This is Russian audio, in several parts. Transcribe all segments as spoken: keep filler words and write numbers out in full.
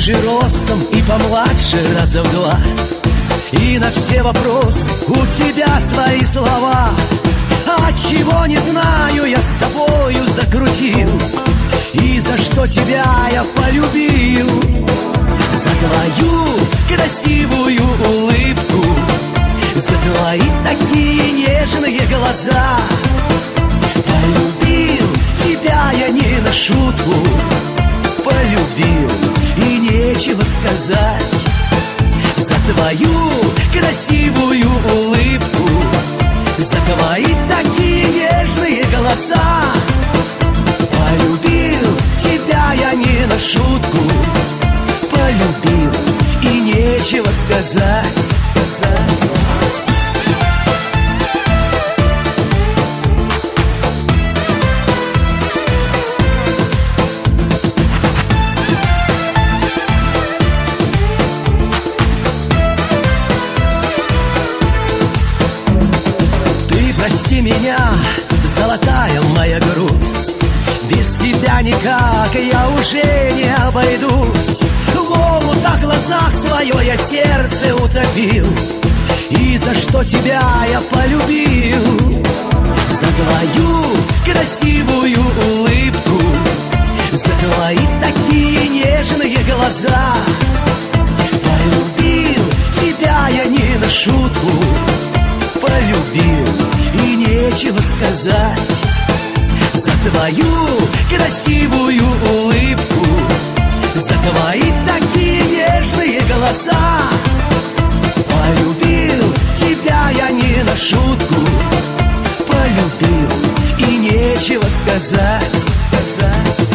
повыше ростом и помладше раза в два. И на все вопросы у тебя свои слова. А чего не знаю, я с тобою закрутил. И за что тебя я полюбил? За твою красивую улыбку, за твои такие нежные глаза. Полюбил тебя я не на шутку, полюбил и нечего сказать. За твою красивую улыбку, за твои такие нежные глаза. Полюбил тебя я не на шутку, полюбил и нечего сказать, сказать. Прости меня, золотая моя грусть, без тебя никак я уже не обойдусь. В омутах глазах свое я сердце утопил. И за что тебя я полюбил? За твою красивую улыбку, за твои такие нежные глаза. Полюбил тебя я не на шутку, полюбил и нечего сказать. За твою красивую улыбку, за твои такие нежные глаза. Полюбил тебя я не на шутку, полюбил и нечего сказать, сказать.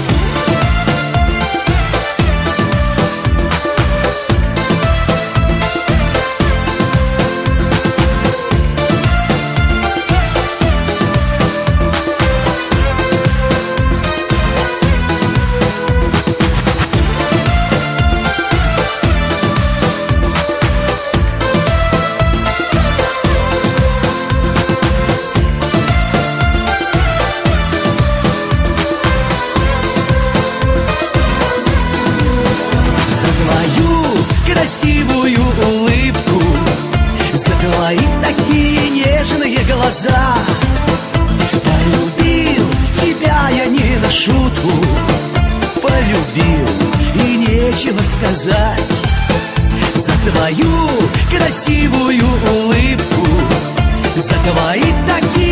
Красивую улыбку, за твои такие нежные глаза. Полюбил тебя я не на шутку, полюбил и нечего сказать. За твою красивую улыбку, за твои такие